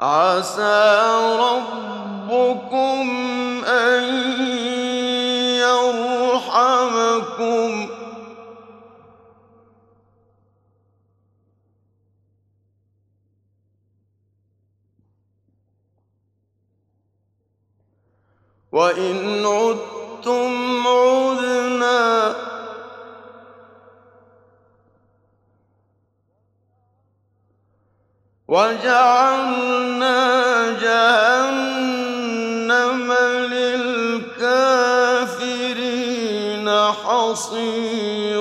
عَسَىٰ رَبُّكُمْ أَن يَرْحَمَكُمْ ۚ وَإِنْ عُدتُّمْ عُدْنَا ۘ وَجَعَلْنَا جَهَنَّمَ لِلْكَافِرِينَ حَصِيرًا